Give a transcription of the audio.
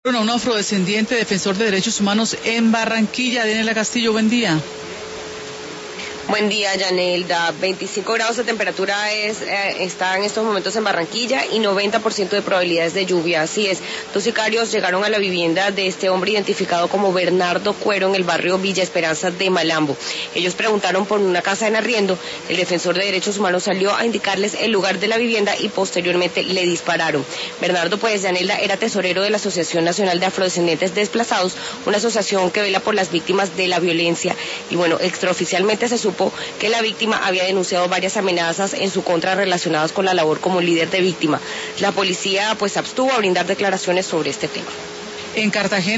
A un afrodescendiente defensor de derechos humanos en Barranquilla. Daniela Castillo, buen día. Buen día, Yanelda. 25 grados de temperatura está en estos momentos en Barranquilla y 90% de probabilidades de lluvia. Así es, dos sicarios llegaron a la vivienda de este hombre identificado como Bernardo Cuero en el barrio Villa Esperanza de Malambo. Ellos preguntaron por una casa en arriendo. El defensor de derechos humanos salió a indicarles el lugar de la vivienda y posteriormente le dispararon. Bernardo, pues, Yanelda, era tesorero de la Asociación Nacional de Afrodescendientes Desplazados, una asociación que vela por las víctimas de la violencia. Y bueno, extraoficialmente se supo que la víctima había denunciado varias amenazas en su contra relacionadas con la labor como líder de víctima. La policía pues abstuvo a brindar declaraciones sobre este tema. En Cartagena